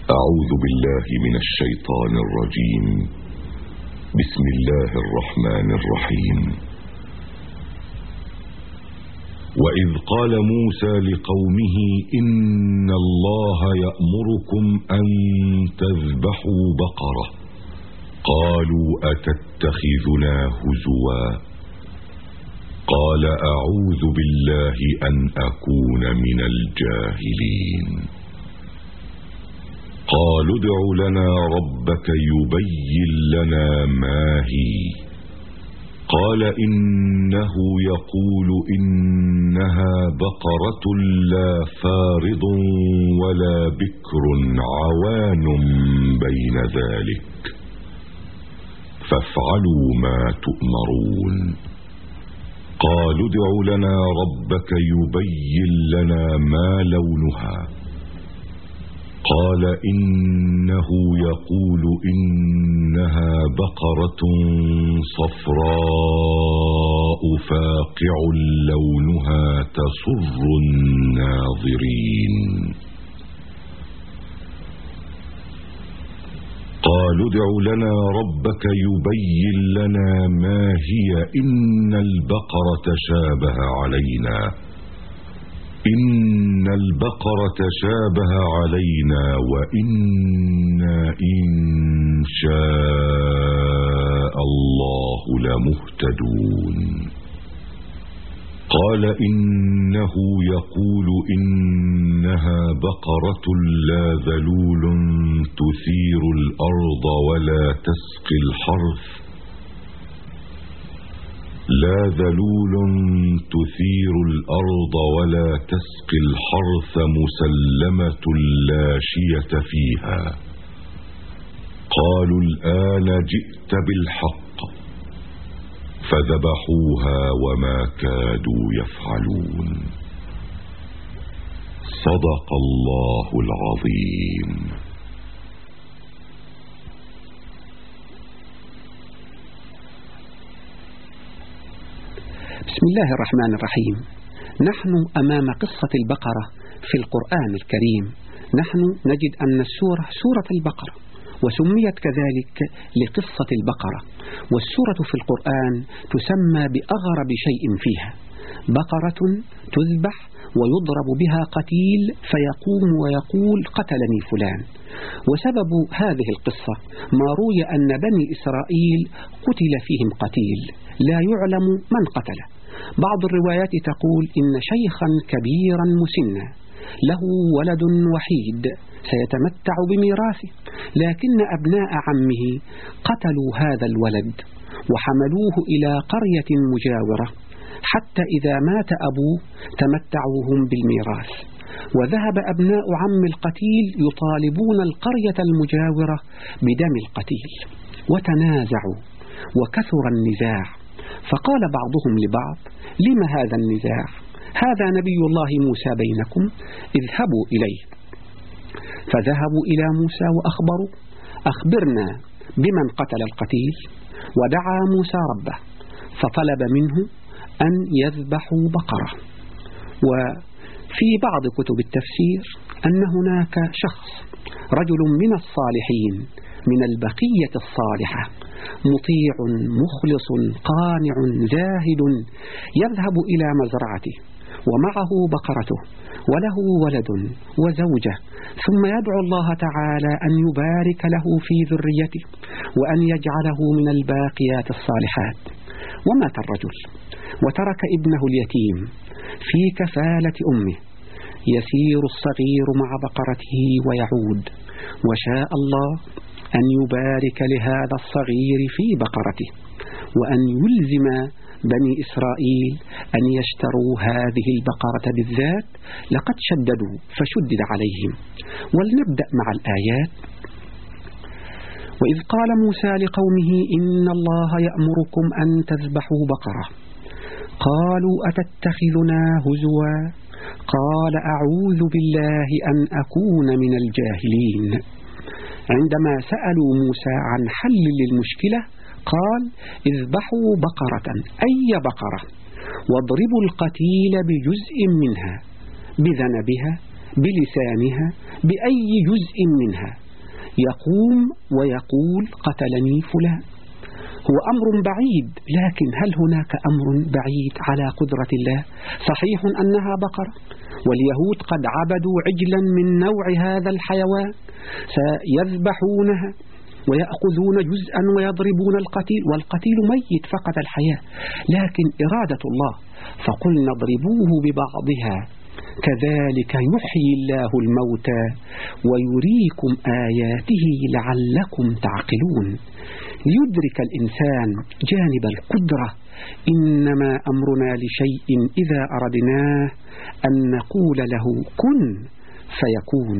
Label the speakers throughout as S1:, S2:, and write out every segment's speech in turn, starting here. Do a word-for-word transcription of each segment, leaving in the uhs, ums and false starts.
S1: أعوذ بالله من الشيطان الرجيم. بسم الله الرحمن الرحيم. وإذ قال موسى لقومه إن الله يأمركم أن تذبحوا بقرة قالوا أتتخذنا هزوا قال أعوذ بالله أن أكون من الجاهلين. قالوا ادع لنا ربك يبين لنا ما هي قال إنه يقول إنها بقرة لا فارض ولا بكر عوان بين ذلك فافعلوا ما تؤمرون. قالوا ادع لنا ربك يبين لنا ما لونها قال إنه يقول إنها بقرة صفراء فاقع لونها تسر الناظرين. قالوا ادع لنا ربك يبين لنا ما هي إن البقرة شابه علينا إن البقرة شابه علينا وإنا إن شاء الله لمهتدون. قال إنه يقول إنها بقرة لا ذلول تثير الأرض ولا تسقي الحرث لا ذلول تثير الأرض ولا تسقي الحرث مسلمة لا شية فيها. قالوا الآن جئت بالحق فذبحوها وما كادوا يفعلون. صدق الله العظيم.
S2: بسم الله الرحمن الرحيم. نحن أمام قصة البقرة في القرآن الكريم. نحن نجد أن السورة سورة البقرة وسميت كذلك لقصة البقرة، والسورة في القرآن تسمى بأغرب شيء فيها. بقرة تذبح ويضرب بها قتيل فيقوم ويقول قتلني فلان. وسبب هذه القصة ما روي أن بني إسرائيل قتل فيهم قتيل لا يعلم من قتله. بعض الروايات تقول إن شيخا كبيرا مسنا له ولد وحيد سيتمتع بميراثه، لكن أبناء عمه قتلوا هذا الولد وحملوه إلى قرية مجاورة حتى إذا مات أبوه تمتعوا هم بالميراث. وذهب أبناء عم القتيل يطالبون القرية المجاورة بدم القتيل وتنازعوا وكثر النزاع، فقال بعضهم لبعض لم هذا النزاع؟ هذا نبي الله موسى بينكم، اذهبوا إليه. فذهبوا إلى موسى وأخبروا أخبرنا بمن قتل القتيل. ودعا موسى ربه فطلب منه أن يذبحوا بقرة. وفي بعض كتب التفسير أن هناك شخص رجل من الصالحين من البقية الصالحة مطيع مخلص قانع زاهد يذهب إلى مزرعته ومعه بقرته وله ولد وزوجة، ثم يدعو الله تعالى أن يبارك له في ذريته وأن يجعله من الباقيات الصالحات. ومات الرجل وترك ابنه اليتيم في كفالة أمه. يسير الصغير مع بقرته ويعود، وشاء الله أن يبارك لهذا الصغير في بقرته وأن يلزم بني إسرائيل أن يشتروا هذه البقرة بالذات، لقد شددوا فشدد عليهم. ولنبدأ مع الآيات. وإذ قال موسى لقومه إن الله يأمركم أن تذبحوا بقرة قالوا أتتخذنا هزوا قال أعوذ بالله أن أكون من الجاهلين. عندما سألوا موسى عن حل للمشكلة قال اذبحوا بقرة أي بقرة واضربوا القتيل بجزء منها بذنبها بلسانها بأي جزء منها يقوم ويقول قتلني فلان. هو أمر بعيد، لكن هل هناك أمر بعيد على قدرة الله؟ صحيح أنها بقرة، واليهود قد عبدوا عجلا من نوع هذا الحيوان، سيذبحونها ويأخذون جزءا ويضربون القتيل، والقتيل ميت فقد الحياة، لكن إرادة الله فقلنا اضربوه ببعضها كذلك يحيي الله الموتى ويريكم آياته لعلكم تعقلون. ليدرك الإنسان جانب القدرة، إنما أمرنا لشيء إذا أردناه أن نقول له كن فيكون.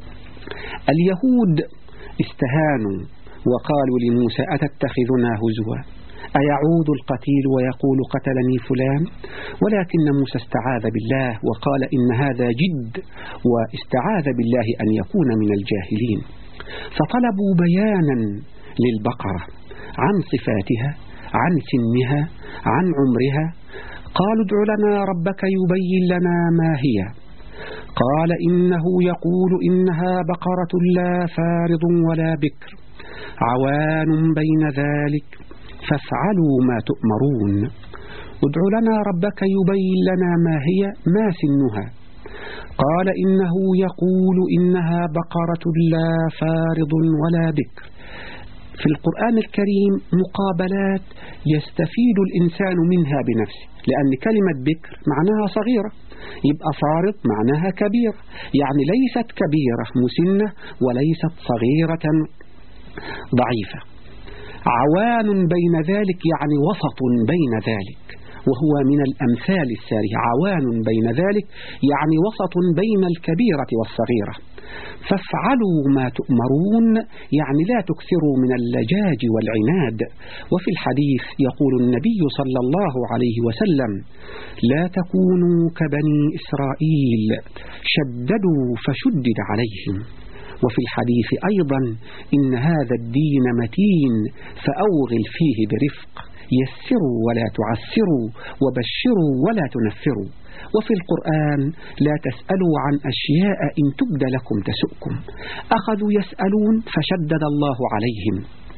S2: اليهود استهانوا وقالوا لموسى أتتخذنا هزوا، أيعود القتيل ويقول قتلني فلان؟ ولكن موسى استعاذ بالله وقال إن هذا جد، واستعاذ بالله أن يكون من الجاهلين. فطلبوا بيانا للبقرة عن صفاتها، عن سنها، عن عمرها. قالوا ادع لنا ربك يبين لنا ما هي. قال إنه يقول إنها بقرة لا فارض ولا بكر عوان بين ذلك فافعلوا ما تؤمرون. ادع لنا ربك يبين لنا ما هي، ما سنها. قال إنه يقول إنها بقرة لا فارض ولا بكر. في القرآن الكريم مقابلات يستفيد الإنسان منها بنفسه، لأن كلمة بكر معناها صغيرة، يبقى فارض معناها كبيرة، يعني ليست كبيرة مسنة وليست صغيرة ضعيفة. عوان بين ذلك يعني وسط بين ذلك، وهو من الأمثال السارية. عوان بين ذلك يعني وسط بين الكبيرة والصغيرة. فافعلوا ما تؤمرون يعني لا تكثروا من اللجاج والعناد. وفي الحديث يقول النبي صلى الله عليه وسلم لا تكونوا كبني إسرائيل شددوا فشدد عليهم. وفي الحديث أيضا إن هذا الدين متين فأوغل فيه برفق، يسروا ولا تعسروا وبشروا ولا تنفروا. وفي القرآن لا تسألوا عن أشياء إن تبد لكم تسؤكم. أخذوا يسألون فشدد الله عليهم.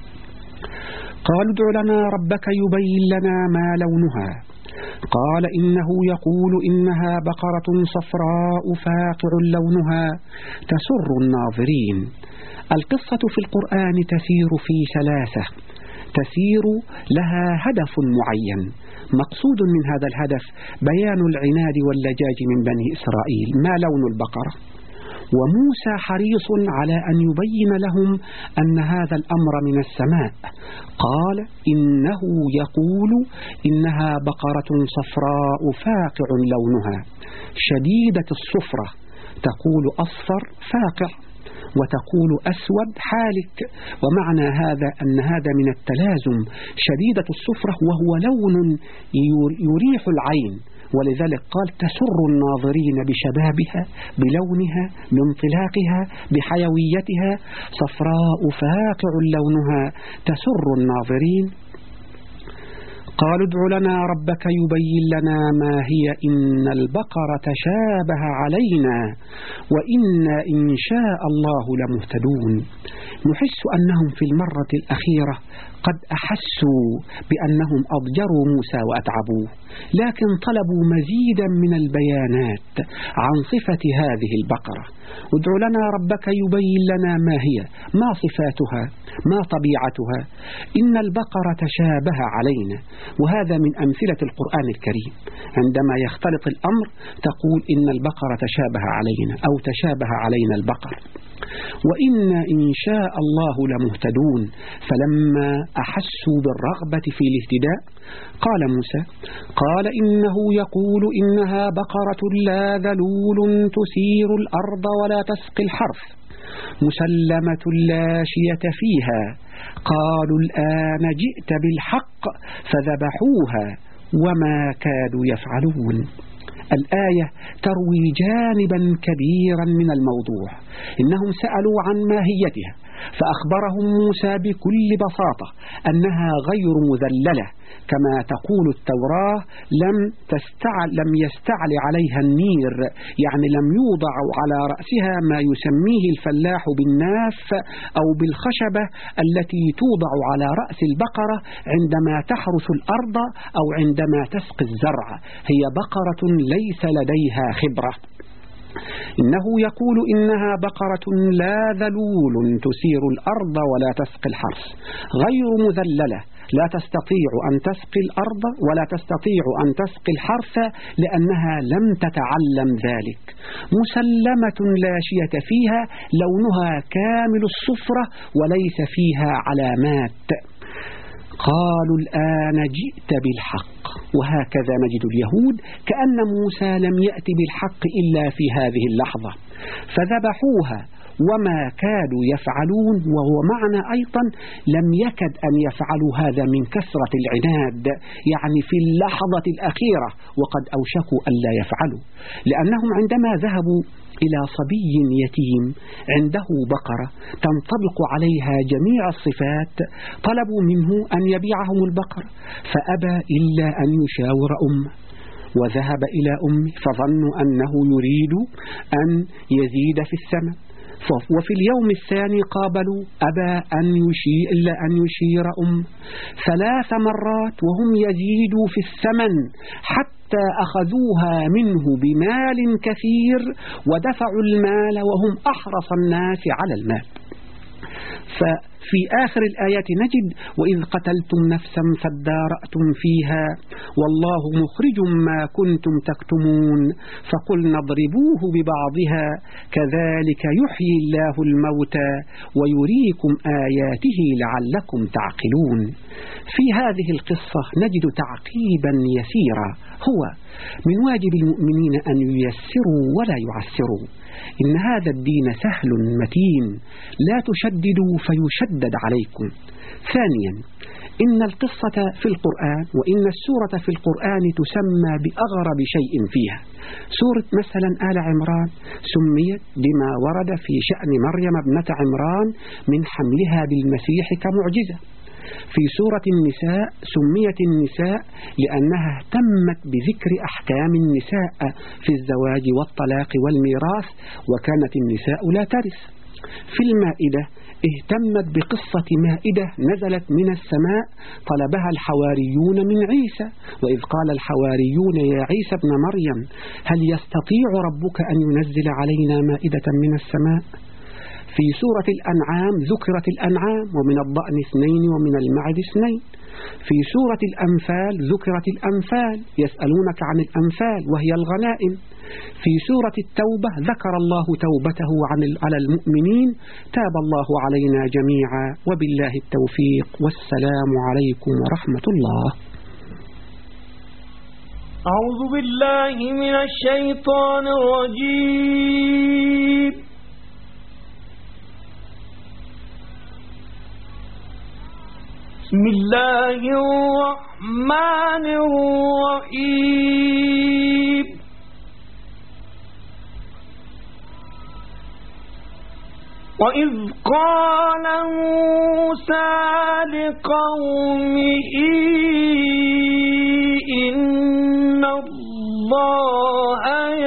S2: قالوا ادع لنا ربك يبين لنا ما لونها. قال إنه يقول إنها بقرة صفراء فاقع لونها تسر الناظرين. القصة في القرآن تسير في ثلاثة، تسير لها هدف معين، مقصود من هذا الهدف بيان العناد واللجاج من بني إسرائيل. ما لون البقرة؟ وموسى حريص على أن يبين لهم أن هذا الأمر من السماء. قال إنه يقول إنها بقرة صفراء فاقع لونها شديدة الصفرة، تقول أصفر فاقع وتقول أسود حالك، ومعنى هذا أن هذا من التلازم، شديدة الصفرة وهو لون يريح العين، ولذلك قال تسر الناظرين بشبابها، بلونها، بانطلاقها، بحيويتها. صفراء فاقع لونها تسر الناظرين. قالوا ادع لنا ربك يبين لنا ما هي إن البقرة شابه علينا وإنا إن شاء الله لمهتدون. نحس أنهم في المرة الأخيرة قد أحسوا بأنهم أضجروا موسى وأتعبوه، لكن طلبوا مزيدا من البيانات عن صفة هذه البقرة. ادع لنا ربك يبين لنا ما هي، ما صفاتها، ما طبيعتها. إن البقرة تشابه علينا، وهذا من أمثلة القرآن الكريم، عندما يختلط الأمر تقول إن البقرة تشابه علينا أو تشابه علينا البقر. وإن إن شاء الله لمهتدون. فلما أحسوا بالرغبة في الاهتداء قال موسى قال إنه يقول إنها بقرة لا ذلول تثير الأرض ولا تسقي الحرث مسلمة لا شية فيها. قالوا الآن جئت بالحق فذبحوها وما كادوا يفعلون. الآية تروي جانبا كبيرا من الموضوع. إنهم سألوا عن ماهيتها، فأخبرهم موسى بكل بساطة أنها غير مذللة كما تقول التوراة، لم تستعل لم يستعل عليها النير، يعني لم يوضع على رأسها ما يسميه الفلاح بالناف أو بالخشبة التي توضع على رأس البقرة عندما تحرث الأرض أو عندما تسقي الزرع. هي بقرة ليس لديها خبرة. إنه يقول إنها بقرة لا ذلول تثير الأرض ولا تسقي الحرث، غير مذللة، لا تستطيع أن تسقي الأرض ولا تستطيع أن تسقي الحرث لأنها لم تتعلم ذلك، مسلمة لا شية فيها، لونها كامل الصفرة وليس فيها علامات. قالوا الآن جئت بالحق. وهكذا نجد اليهود كأن موسى لم يأتي بالحق إلا في هذه اللحظة، فذبحوها وما كادوا يفعلون، وهو معنى أيضا لم يكد أن يفعلوا هذا من كثرة العناد، يعني في اللحظة الأخيرة وقد أوشكوا أن لا يفعلوا، لأنهم عندما ذهبوا إلى صبي يتيم عنده بقرة تنطبق عليها جميع الصفات، طلبوا منه أن يبيعهم البقرة، فأبى إلا أن يشاور أمه، وذهب إلى أمه فظنوا أنه يريد أن يزيد في الثمن، وفي اليوم الثاني قابلوا أبى أن يشير إلا أن يشير أمه، ثلاث مرات وهم يزيدوا في الثمن حتى أخذوها منه بمال كثير ودفعوا المال وهم أحرص الناس على المال. ففي آخر الآيات نجد وإذ قتلتم نفسا فادارأتم فيها والله مخرج ما كنتم تكتمون فقلنا اضربوه ببعضها كذلك يحيي الله الموتى ويريكم آياته لعلكم تعقلون. في هذه القصة نجد تعقيبا يسيرا، هو من واجب المؤمنين أن ييسروا ولا يعسروا، إن هذا الدين سهل متين، لا تشددوا فيشدد عليكم. ثانيا، إن القصة في القرآن وإن السورة في القرآن تسمى بأغرب شيء فيها. سورة مثلا آل عمران سميت بما ورد في شأن مريم ابنة عمران من حملها بالمسيح كمعجزة. في سورة النساء سميت النساء لأنها اهتمت بذكر أحكام النساء في الزواج والطلاق والميراث، وكانت النساء لا ترث. في المائدة اهتمت بقصة مائدة نزلت من السماء طلبها الحواريون من عيسى، وإذ قال الحواريون يا عيسى ابن مريم هل يستطيع ربك أن ينزل علينا مائدة من السماء؟ في سورة الأنعام ذكرت الأنعام ومن الضأن اثنين ومن المعد اثنين. في سورة الأنفال ذكرت الأنفال يسألونك عن الأنفال وهي الغنائم. في سورة التوبة ذكر الله توبته على المؤمنين تاب الله علينا جميعا وبالله التوفيق والسلام عليكم ورحمة الله.
S3: أعوذ بالله من الشيطان الرجيم. بسم الله الرحمن الرحيم. وإذ قال موسى لقومه إن الله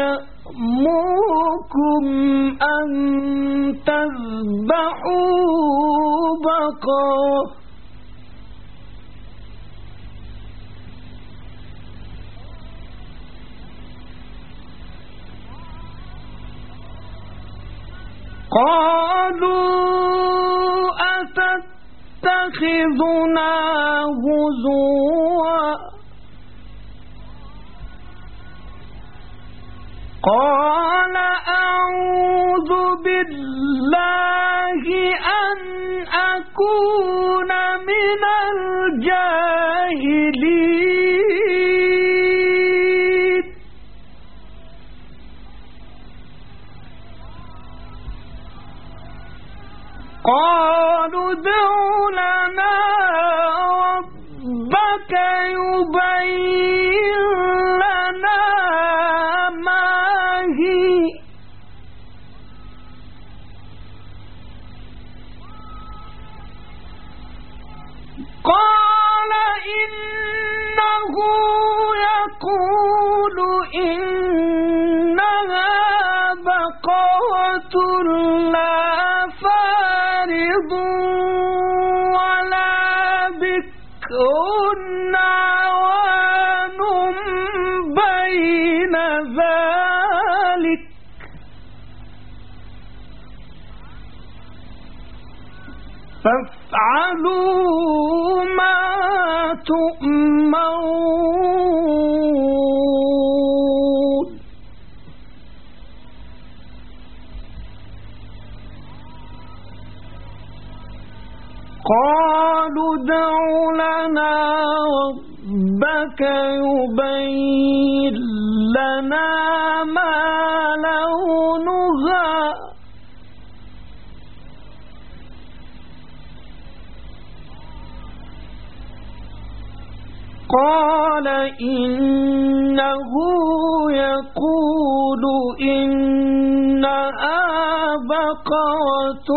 S3: يأمركم أن تذبحوا بقرة قالوا أتتخذنا هزوا قال أعوذ بالله أن أكون من الجاهلين. قالوا ادع لنا ربك يبين لنا ما هي إنه يقول إنها بقرة لا فارض ولا بكر عوان بين ذلك فافعلوا ما تؤمرون قالوا ادع لنا ربك يبين لنا ما لونها قال إنه يقول إنها بقرة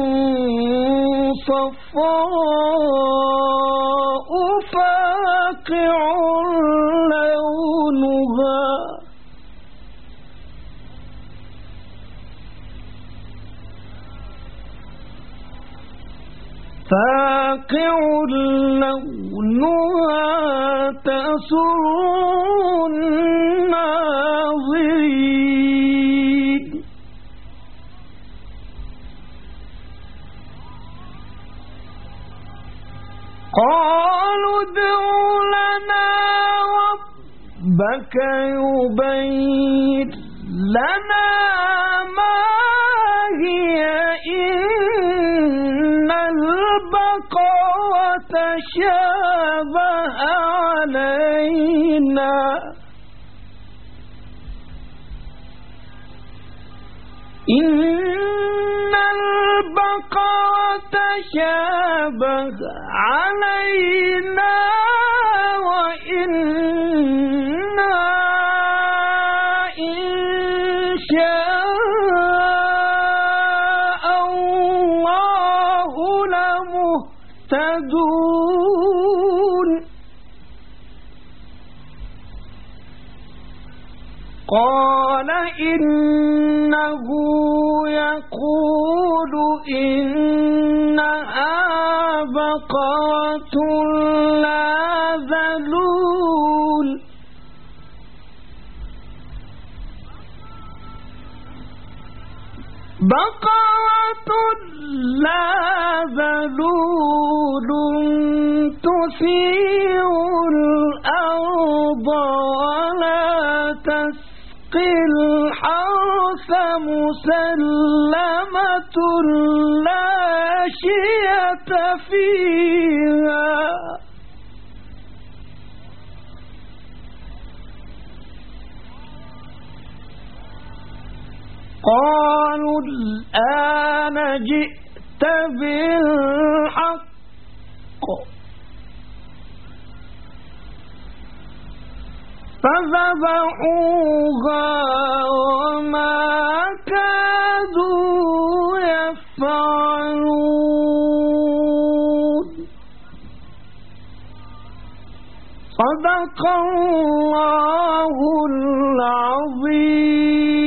S3: صفراء فاقع لونها فاقع لونها تسر الناظرين قالوا ادع لنا ربك يبين لنا ما هي إن البقرة شابه علينا إن البقرة شابه علينا وإنا إن شاء الله لمهتدون قال إنه يقول إنها بقرة لا ذلول بقرة لا ذلول تثير الأرض ولا تسقي الحرث مسلمة لا شية فيها قالوا الآن جئت بالحق فذبحوها وما كادوا يفعلون صدق الله العظيم.